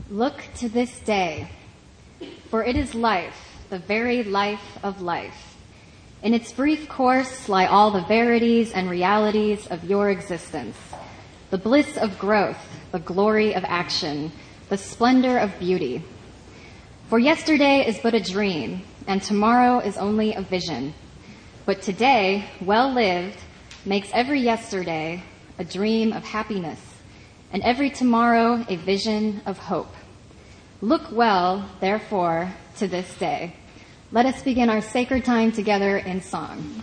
Look to this day, for it is life, the very life of life. In its brief course lie all the verities and realities of your existence, the bliss of growth, the glory of action, the splendor of beauty. For yesterday is but a dream, and tomorrow is only a vision. But today, well lived, makes every yesterday a dream of happiness, and every tomorrow a vision of hope. Look well, therefore, to this day. Let us begin our sacred time together in song.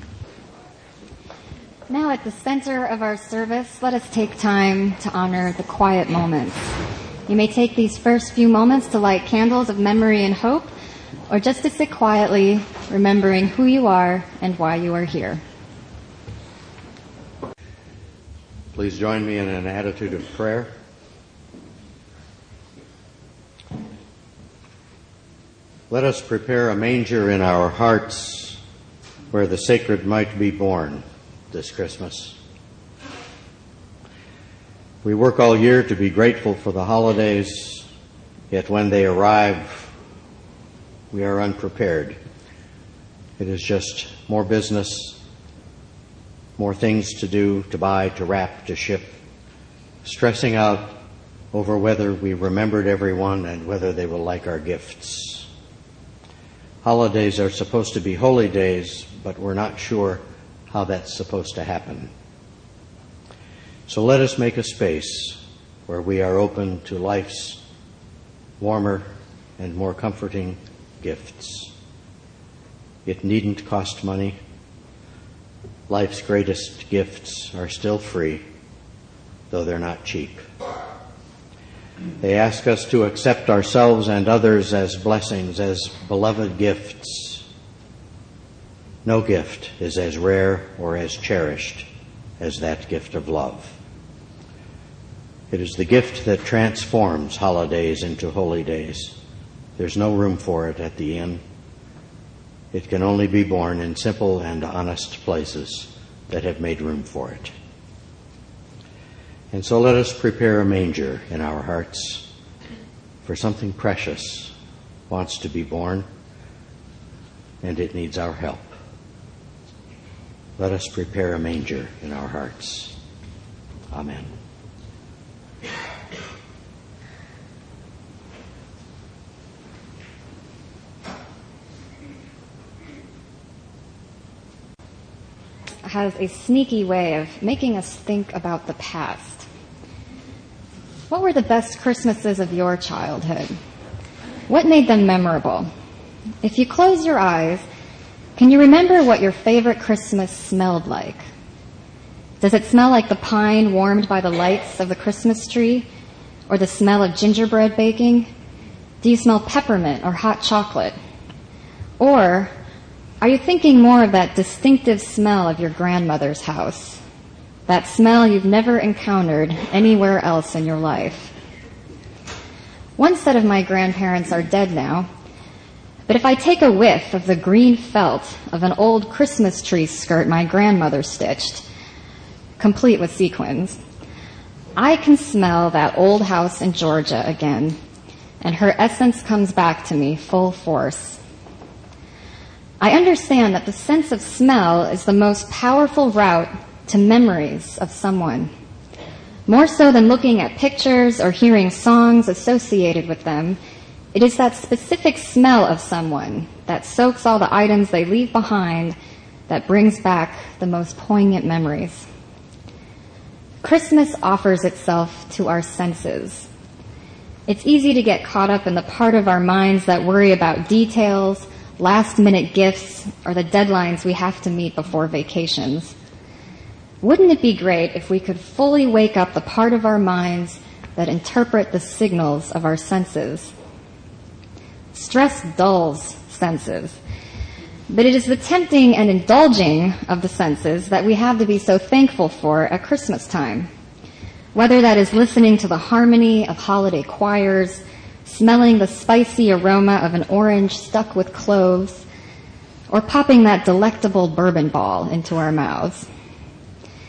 Now at the center of our service, let us take time to honor the quiet moments. You may take these first few moments to light candles of memory and hope, or just to sit quietly, remembering who you are and why you are here. Please join me in an attitude of prayer. Let us prepare a manger in our hearts where the sacred might be born this Christmas. We work all year to be grateful for the holidays, yet when they arrive, we are unprepared. It is just more business, more things to do, to buy, to wrap, to ship, stressing out over whether we remembered everyone and whether they will like our gifts. Holidays are supposed to be holy days, but we're not sure how that's supposed to happen. So let us make a space where we are open to life's warmer and more comforting gifts. It needn't cost money. Life's greatest gifts are still free, though they're not cheap. They ask us to accept ourselves and others as blessings, as beloved gifts. No gift is as rare or as cherished as that gift of love. It is the gift that transforms holidays into holy days. There's no room for it at the inn. It can only be born in simple and honest places that have made room for it. And so let us prepare a manger in our hearts, for something precious wants to be born, and it needs our help. Let us prepare a manger in our hearts. Amen. Has a sneaky way of making us think about the past. What were the best Christmases of your childhood? What made them memorable? If you close your eyes, can you remember what your favorite Christmas smelled like? Does it smell like the pine warmed by the lights of the Christmas tree, or the smell of gingerbread baking? Do you smell peppermint or hot chocolate? Or are you thinking more of that distinctive smell of your grandmother's house? That smell you've never encountered anywhere else in your life? One set of my grandparents are dead now, but if I take a whiff of the green felt of an old Christmas tree skirt my grandmother stitched, complete with sequins, I can smell that old house in Georgia again, and her essence comes back to me full force. I understand that the sense of smell is the most powerful route to memories of someone. More so than looking at pictures or hearing songs associated with them, it is that specific smell of someone that soaks all the items they leave behind that brings back the most poignant memories. Christmas offers itself to our senses. It's easy to get caught up in the part of our minds that worry about details, last-minute gifts, or the deadlines we have to meet before vacations. Wouldn't it be great if we could fully wake up the part of our minds that interpret the signals of our senses? Stress dulls senses, but it is the tempting and indulging of the senses that we have to be so thankful for at Christmas time. Whether that is listening to the harmony of holiday choirs, smelling the spicy aroma of an orange stuck with cloves, or popping that delectable bourbon ball into our mouths.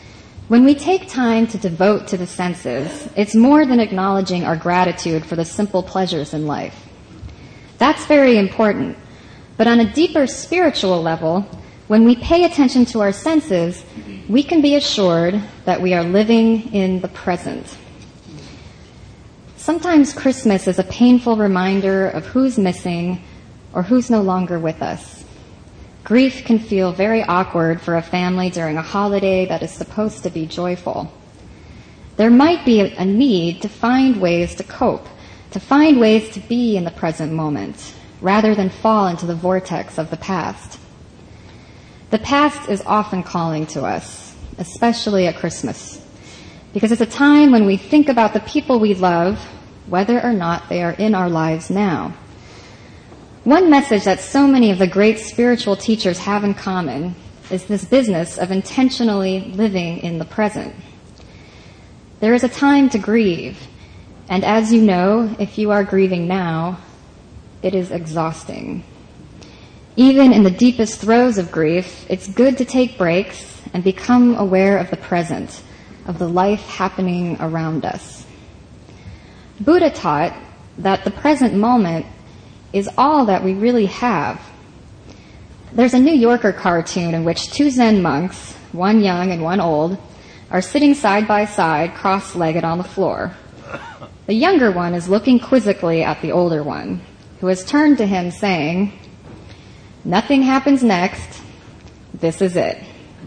When we take time to devote to the senses, it's more than acknowledging our gratitude for the simple pleasures in life. That's very important. But on a deeper spiritual level, when we pay attention to our senses, we can be assured that we are living in the present. Sometimes Christmas is a painful reminder of who's missing or who's no longer with us. Grief can feel very awkward for a family during a holiday that is supposed to be joyful. There might be a need to find ways to cope, to find ways to be in the present moment, rather than fall into the vortex of the past. The past is often calling to us, especially at Christmas, because it's a time when we think about the people we love, whether or not they are in our lives now. One message that so many of the great spiritual teachers have in common is this business of intentionally living in the present. There is a time to grieve, and as you know, if you are grieving now, it is exhausting. Even in the deepest throes of grief, it's good to take breaks and become aware of the present, of the life happening around us. Buddha taught that the present moment is all that we really have. There's a New Yorker cartoon in which two Zen monks, one young and one old, are sitting side by side, cross-legged on the floor. The younger one is looking quizzically at the older one, who has turned to him saying, "Nothing happens next. This is it."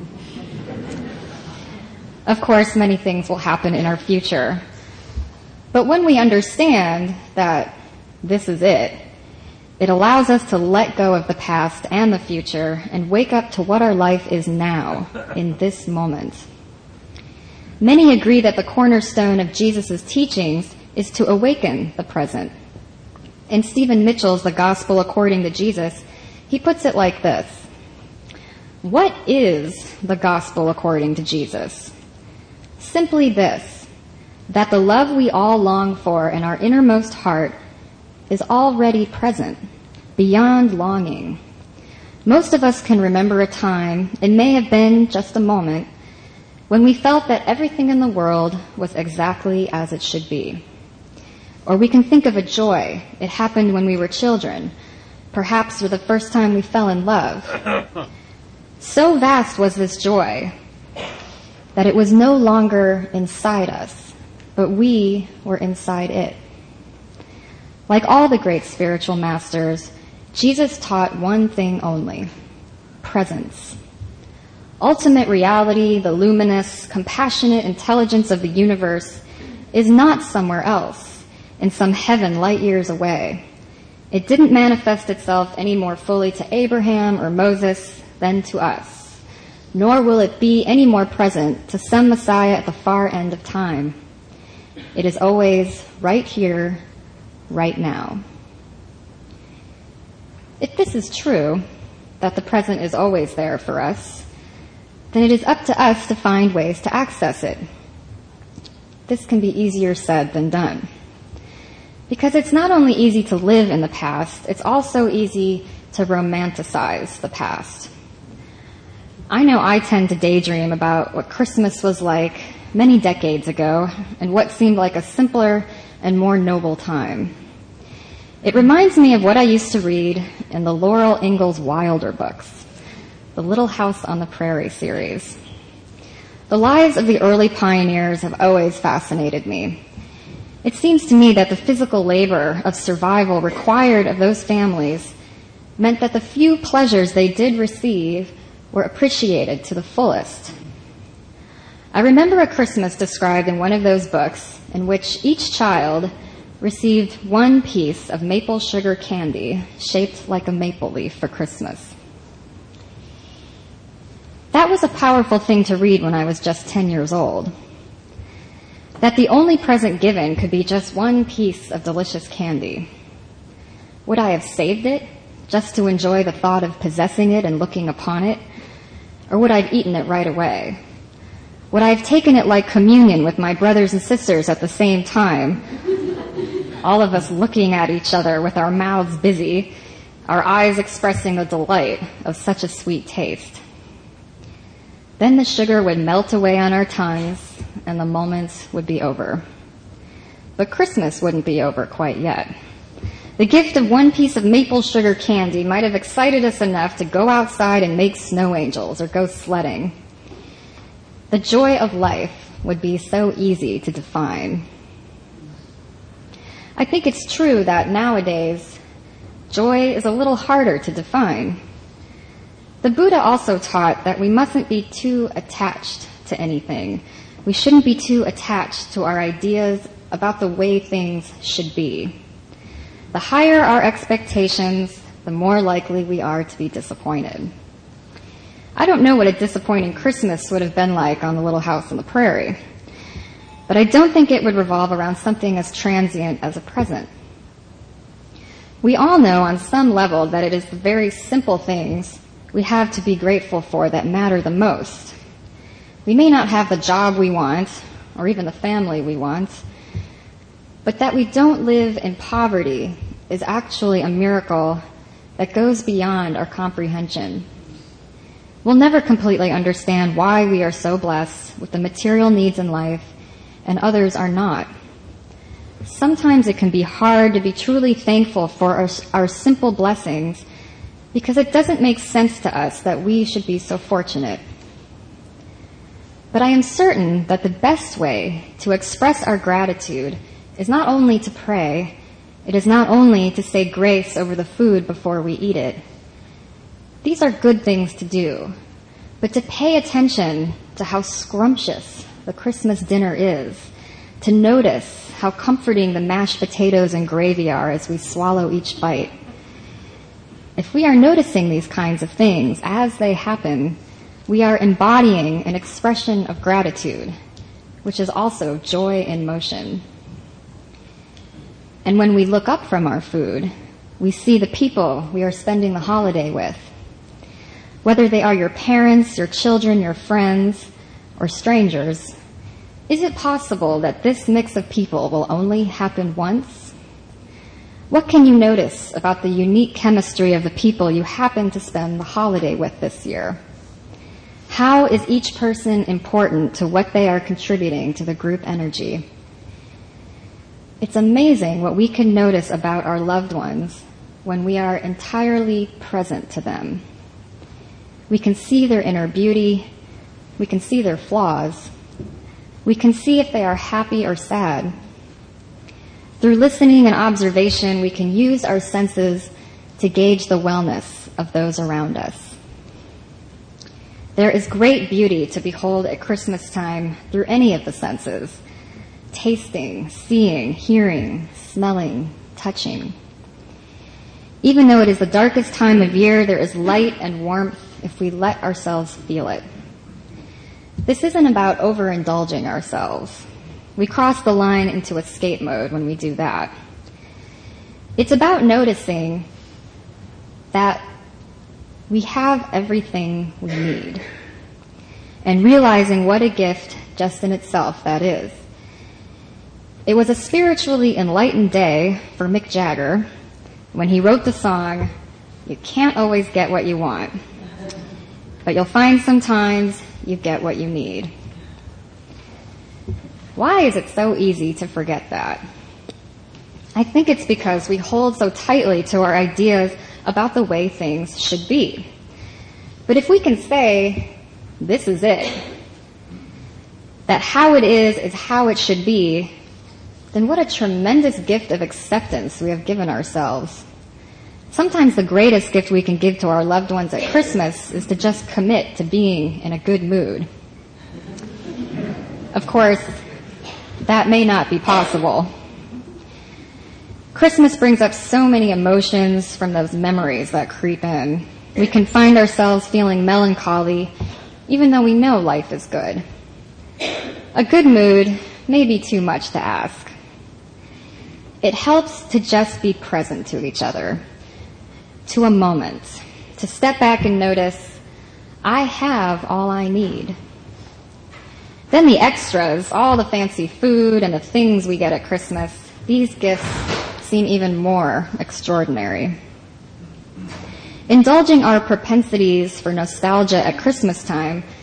Of course, many things will happen in our future. But when we understand that this is it, it allows us to let go of the past and the future and wake up to what our life is now, in this moment. Many agree that the cornerstone of Jesus' teachings is to awaken the present. In Stephen Mitchell's The Gospel According to Jesus, he puts it like this: what is the gospel according to Jesus? Simply this, that the love we all long for in our innermost heart is already present, beyond longing. Most of us can remember a time, it may have been just a moment, when we felt that everything in the world was exactly as it should be. Or we can think of a joy. It happened when we were children, perhaps for the first time we fell in love. So vast was this joy that it was no longer inside us, but we were inside it. Like all the great spiritual masters, Jesus taught one thing only: presence. Ultimate reality, the luminous, compassionate intelligence of the universe, is not somewhere else, in some heaven light years away. It didn't manifest itself any more fully to Abraham or Moses than to us, nor will it be any more present to some Messiah at the far end of time. It is always right here, right now. If this is true, that the present is always there for us, then it is up to us to find ways to access it. This can be easier said than done. Because it's not only easy to live in the past, it's also easy to romanticize the past. I know I tend to daydream about what Christmas was like many decades ago and what seemed like a simpler and more noble time. It reminds me of what I used to read in the Laurel Ingalls Wilder books, the Little House on the Prairie series. The lives of the early pioneers have always fascinated me. It seems to me that the physical labor of survival required of those families meant that the few pleasures they did receive were appreciated to the fullest. I remember a Christmas described in one of those books in which each child received one piece of maple sugar candy shaped like a maple leaf for Christmas. That was a powerful thing to read when I was just 10 years old. That the only present given could be just one piece of delicious candy. Would I have saved it just to enjoy the thought of possessing it and looking upon it? Or would I have eaten it right away? Would I have taken it like communion with my brothers and sisters at the same time? All of us looking at each other with our mouths busy, our eyes expressing the delight of such a sweet taste. Then the sugar would melt away on our tongues, and the moments would be over. But Christmas wouldn't be over quite yet. The gift of one piece of maple sugar candy might have excited us enough to go outside and make snow angels or go sledding. The joy of life would be so easy to define. I think it's true that nowadays, joy is a little harder to define. The Buddha also taught that we mustn't be too attached to anything. We shouldn't be too attached to our ideas about the way things should be. The higher our expectations, the more likely we are to be disappointed. I don't know what a disappointing Christmas would have been like on the Little House on the Prairie, but I don't think it would revolve around something as transient as a present. We all know on some level that it is the very simple things we have to be grateful for that matter the most. We may not have the job we want, or even the family we want, but that we don't live in poverty is actually a miracle that goes beyond our comprehension. We'll never completely understand why we are so blessed with the material needs in life and others are not. Sometimes it can be hard to be truly thankful for our simple blessings because it doesn't make sense to us that we should be so fortunate. But I am certain that the best way to express our gratitude is not only to pray, it is not only to say grace over the food before we eat it. These are good things to do, but to pay attention to how scrumptious the Christmas dinner is, to notice how comforting the mashed potatoes and gravy are as we swallow each bite. If we are noticing these kinds of things as they happen, we are embodying an expression of gratitude, which is also joy in motion. And when we look up from our food, we see the people we are spending the holiday with. Whether they are your parents, your children, your friends, or strangers, is it possible that this mix of people will only happen once? What can you notice about the unique chemistry of the people you happen to spend the holiday with this year? How is each person important to what they are contributing to the group energy? It's amazing what we can notice about our loved ones when we are entirely present to them. We can see their inner beauty. We can see their flaws. We can see if they are happy or sad. Through listening and observation, we can use our senses to gauge the wellness of those around us. There is great beauty to behold at Christmas time through any of the senses: tasting, seeing, hearing, smelling, touching. Even though it is the darkest time of year, there is light and warmth if we let ourselves feel it. This isn't about overindulging ourselves. We cross the line into escape mode when we do that. It's about noticing that we have everything we need and realizing what a gift just in itself that is. It was a spiritually enlightened day for Mick Jagger when he wrote the song, "You can't always get what you want, but you'll find sometimes you get what you need." Why is it so easy to forget that? I think it's because we hold so tightly to our ideas about the way things should be. But if we can say, this is it, that how it is how it should be, then what a tremendous gift of acceptance we have given ourselves. Sometimes the greatest gift we can give to our loved ones at Christmas is to just commit to being in a good mood. Of course, that may not be possible. Christmas brings up so many emotions from those memories that creep in. We can find ourselves feeling melancholy, even though we know life is good. A good mood may be too much to ask. It helps to just be present to each other, to a moment, to step back and notice, I have all I need. Then the extras, all the fancy food and the things we get at Christmas, these gifts seem even more extraordinary. Indulging our propensities for nostalgia at Christmas time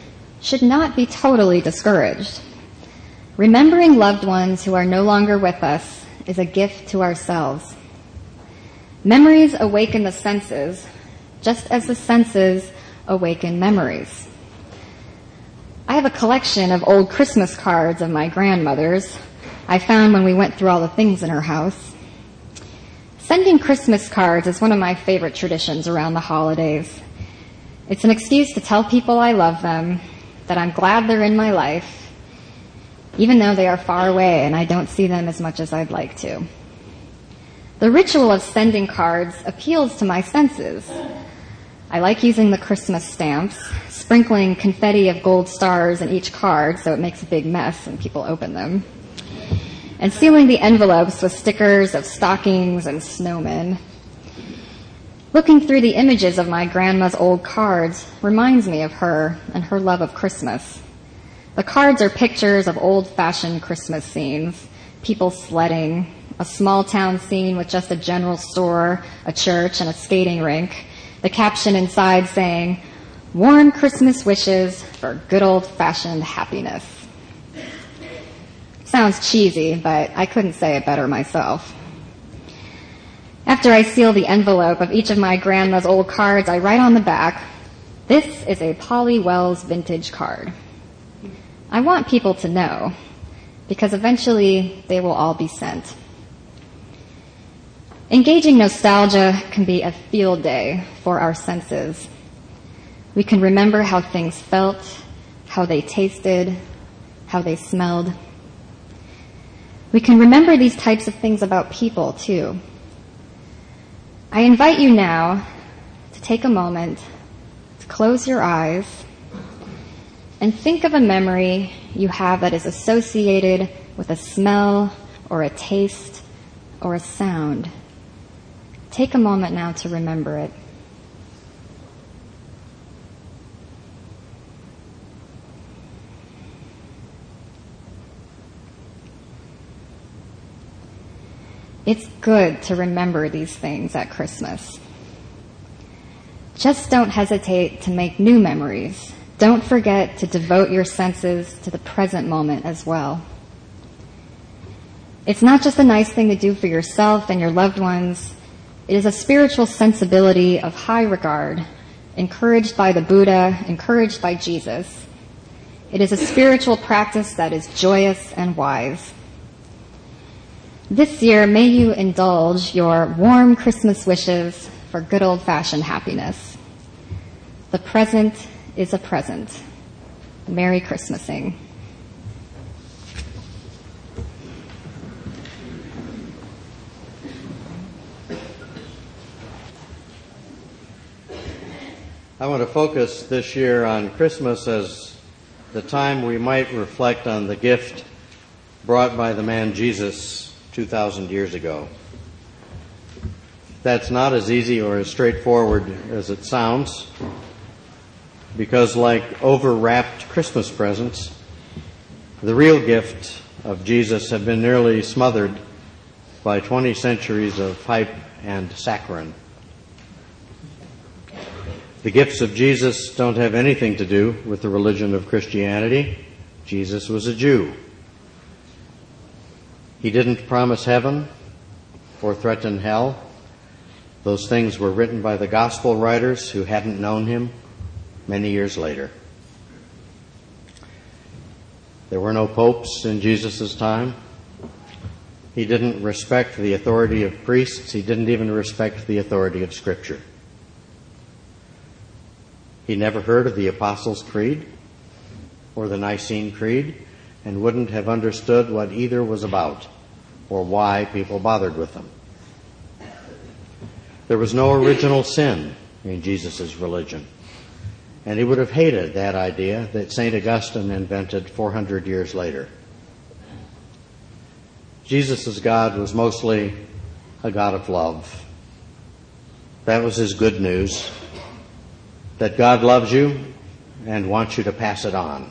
should not be totally discouraged. Remembering loved ones who are no longer with us is a gift to ourselves. Memories awaken the senses, just as the senses awaken memories. I have a collection of old Christmas cards of my grandmother's I found when we went through all the things in her house. Sending Christmas cards is one of my favorite traditions around the holidays. It's an excuse to tell people I love them, that I'm glad they're in my life, even though they are far away and I don't see them as much as I'd like to. The ritual of sending cards appeals to my senses. I like using the Christmas stamps, sprinkling confetti of gold stars in each card so it makes a big mess when people open them, and sealing the envelopes with stickers of stockings and snowmen. Looking through the images of my grandma's old cards reminds me of her and her love of Christmas. The cards are pictures of old-fashioned Christmas scenes, people sledding, a small-town scene with just a general store, a church, and a skating rink. The caption inside saying, "Warm Christmas wishes for good old-fashioned happiness." Sounds cheesy, but I couldn't say it better myself. After I seal the envelope of each of my grandma's old cards, I write on the back, "This is a Polly Wells vintage card." I want people to know, because eventually they will all be sent. Engaging nostalgia can be a field day for our senses. We can remember how things felt, how they tasted, how they smelled. We can remember these types of things about people, too. I invite you now to take a moment to close your eyes and think of a memory you have that is associated with a smell or a taste or a sound. Take a moment now to remember it. It's good to remember these things at Christmas. Just don't hesitate to make new memories. Don't forget to devote your senses to the present moment as well. It's not just a nice thing to do for yourself and your loved ones. It is a spiritual sensibility of high regard, encouraged by the Buddha, encouraged by Jesus. It is a spiritual practice that is joyous and wise. This year, may you indulge your warm Christmas wishes for good old-fashioned happiness. The present is a present. Merry Christmasing. I want to focus this year on Christmas as the time we might reflect on the gift brought by the man Jesus 2,000 years ago. That's not as easy or as straightforward as it sounds, because like overwrapped Christmas presents, the real gift of Jesus had been nearly smothered by 20 centuries of hype and saccharin. The gifts of Jesus don't have anything to do with the religion of Christianity. Jesus was a Jew. He didn't promise heaven or threaten hell. Those things were written by the gospel writers who hadn't known him many years later. There were no popes in Jesus' time. He didn't respect the authority of priests. He didn't even respect the authority of Scripture. He never heard of the Apostles' Creed or the Nicene Creed and wouldn't have understood what either was about or why people bothered with them. There was no original sin in Jesus' religion, and he would have hated that idea that St. Augustine invented 400 years later. Jesus' God was mostly a God of love. That was his good news, that God loves you and wants you to pass it on.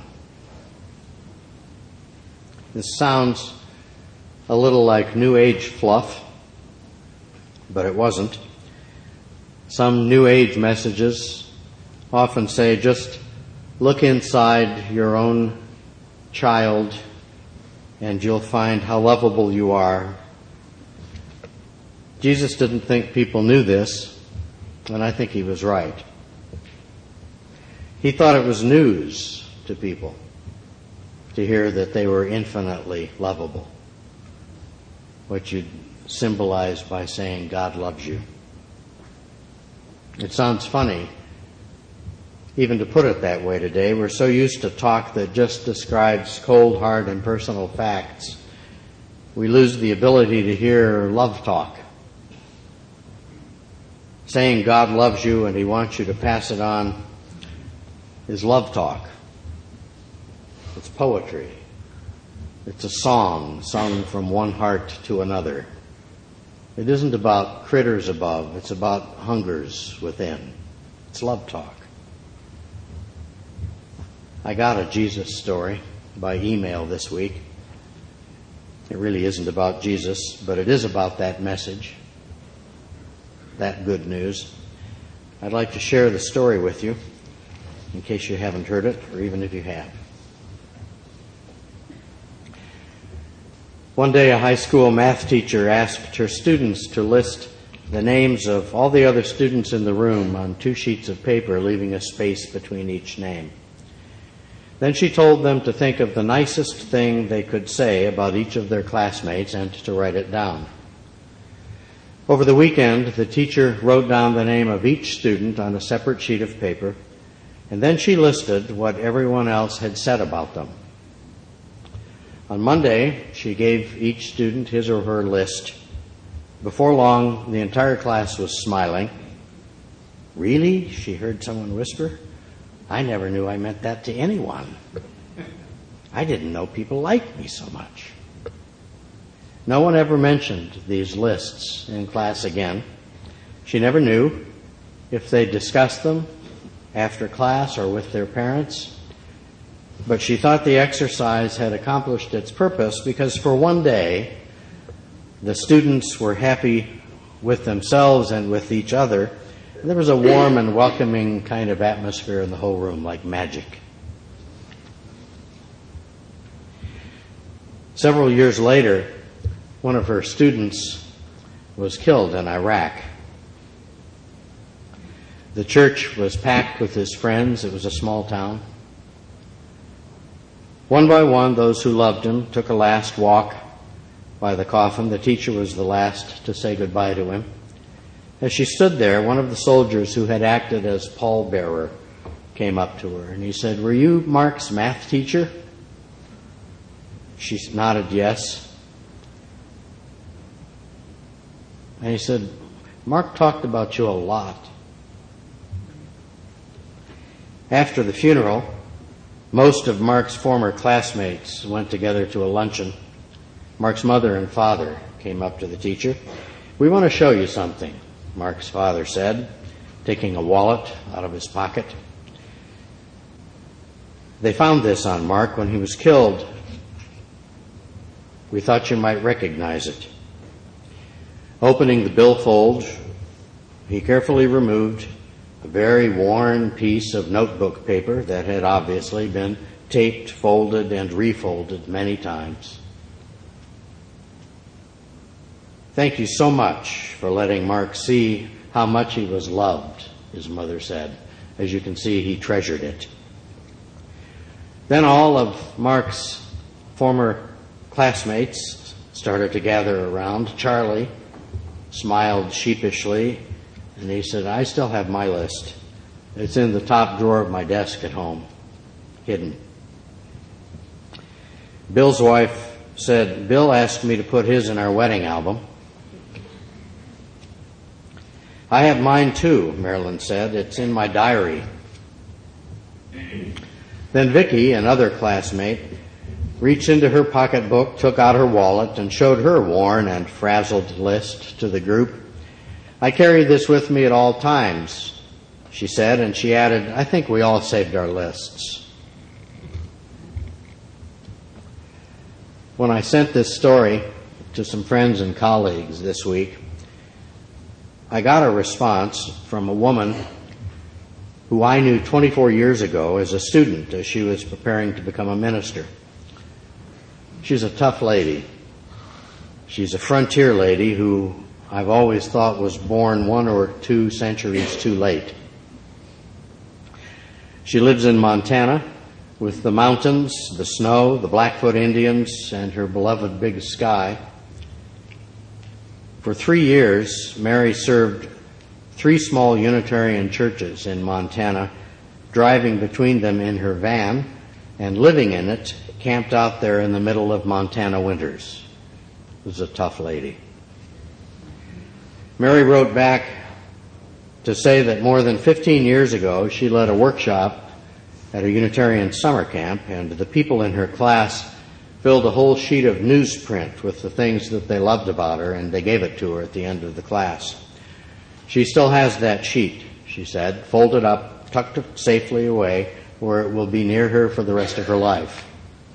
This sounds a little like New Age fluff, but it wasn't. Some New Age messages often say just Look inside your own child and you'll find how lovable you are. Jesus didn't think people knew this, and I think he was right. He thought it was news to people to hear that they were infinitely lovable, what you'd symbolize by saying God loves you. It sounds funny even to put it that way today. We're so used to talk that just describes cold, hard, impersonal facts. We lose the ability to hear love talk. Saying God loves you and he wants you to pass it on is love talk. It's poetry. It's a song sung from one heart to another. It isn't about critters above. It's about hungers within. It's love talk. I got a Jesus story by email this week. It really isn't about Jesus, but it is about that message, that good news. I'd like to share the story with you in case you haven't heard it, or even if you have. One day a high school math teacher asked her students to list the names of all the other students in the room on 2 sheets of paper, leaving a space between each name. Then she told them to think of the nicest thing they could say about each of their classmates and to write it down. Over the weekend, the teacher wrote down the name of each student on a separate sheet of paper, and then she listed what everyone else had said about them. On Monday, she gave each student his or her list. Before long, the entire class was smiling. "Really?" she heard someone whisper. "I never knew I meant that to anyone. I didn't know people liked me so much." No one ever mentioned these lists in class again. She never knew if they discussed them after class or with their parents. But she thought the exercise had accomplished its purpose because for one day, the students were happy with themselves and with each other. There was a warm and welcoming kind of atmosphere in the whole room, like magic. Several years later, one of her students was killed in Iraq. The church was packed with his friends. It was a small town. One by one, those who loved him took a last walk by the coffin. The teacher was the last to say goodbye to him. As she stood there, one of the soldiers who had acted as pallbearer came up to her, and he said, "Were you Mark's math teacher?" She nodded yes. And he said, "Mark talked about you a lot." After the funeral, most of Mark's former classmates went together to a luncheon. Mark's mother and father came up to the teacher. "We want to show you something," Mark's father said, taking a wallet out of his pocket. "They found this on Mark when he was killed. We thought you might recognize it." Opening the billfold, he carefully removed a very worn piece of notebook paper that had obviously been taped, folded, and refolded many times. "Thank you so much for letting Mark see how much he was loved," his mother said. As you can see, he treasured it. Then all of Mark's former classmates started to gather around. Charlie smiled sheepishly, and he said, "I still have my list. It's in the top drawer of my desk at home, hidden." Bill's wife said, "Bill asked me to put his in our wedding album." "I have mine too," Marilyn said. "It's in my diary." Then Vicki, another classmate, reached into her pocketbook, took out her wallet, and showed her worn and frazzled list to the group. "I carry this with me at all times," she said, and she added, "I think we all saved our lists." When I sent this story to some friends and colleagues this week, I got a response from a woman who I knew 24 years ago as a student as she was preparing to become a minister. She's a tough lady. She's a frontier lady who I've always thought was born 1 or 2 centuries too late. She lives in Montana with the mountains, the snow, the Blackfoot Indians, and her beloved Big Sky. For 3 years, Mary served 3 small Unitarian churches in Montana, driving between them in her van and living in it, camped out there in the middle of Montana winters. It was a tough lady. Mary wrote back to say that more than 15 years ago, she led a workshop at a Unitarian summer camp, and the people in her class filled a whole sheet of newsprint with the things that they loved about her, and they gave it to her at the end of the class. She still has that sheet, she said, folded up, tucked it safely away where it will be near her for the rest of her life.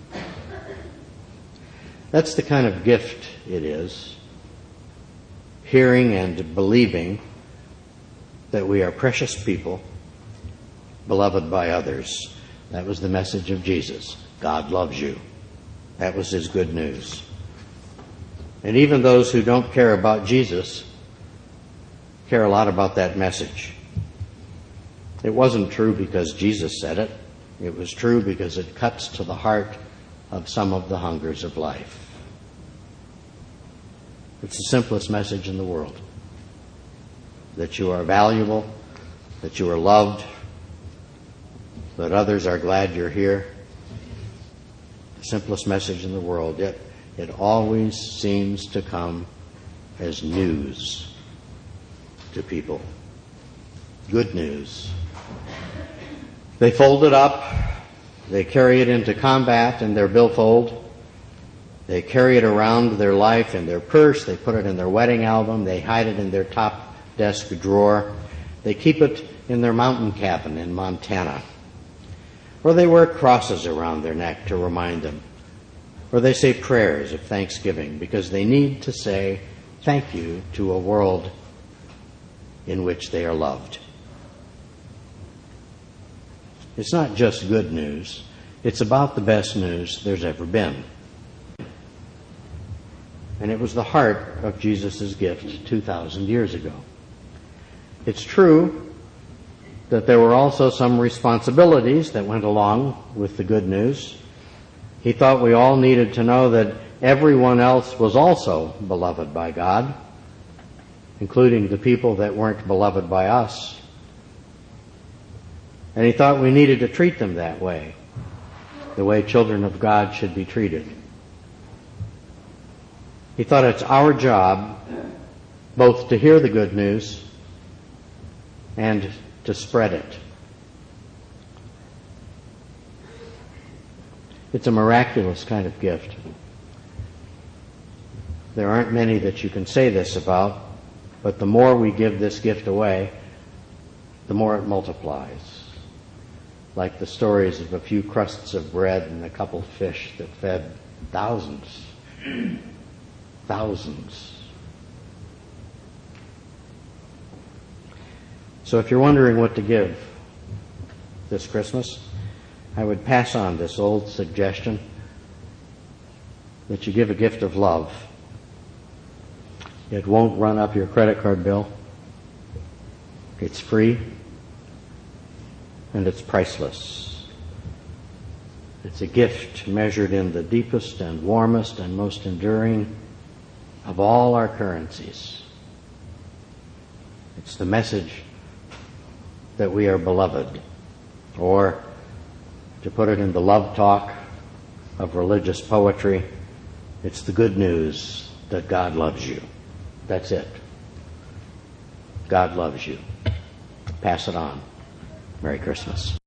That's the kind of gift it is, hearing and believing that we are precious people, beloved by others. That was the message of Jesus. God loves you. That was his good news. And even those who don't care about Jesus care a lot about that message. It wasn't true because Jesus said it. It was true because it cuts to the heart of some of the hungers of life. It's the simplest message in the world. That you are valuable, that you are loved, that others are glad you're here. The simplest message in the world, yet it always seems to come as news to people. Good news. They fold it up, they carry it into combat in their billfold, they carry it around their life in their purse, they put it in their wedding album, they hide it in their top desk drawer, they keep it in their mountain cabin in Montana. Or they wear crosses around their neck to remind them. Or they say prayers of thanksgiving because they need to say thank you to a world in which they are loved. It's not just good news. It's about the best news there's ever been. And it was the heart of Jesus' gift 2,000 years ago. It's true that there were also some responsibilities that went along with the good news. He thought we all needed to know that everyone else was also beloved by God, including the people that weren't beloved by us. And he thought we needed to treat them that way, the way children of God should be treated. He thought it's our job both to hear the good news and to spread it. It's a miraculous kind of gift. There aren't many that you can say this about, but the more we give this gift away, the more it multiplies. Like the stories of a few crusts of bread and a couple of fish that fed thousands. Thousands. So if you're wondering what to give this Christmas, I would pass on this old suggestion that you give a gift of love. It won't run up your credit card bill. It's free and it's priceless. It's a gift measured in the deepest and warmest and most enduring of all our currencies. It's the message that we are beloved, or to put it in the love talk of religious poetry, it's the good news that God loves you. That's it. God loves you. Pass it on. Merry Christmas.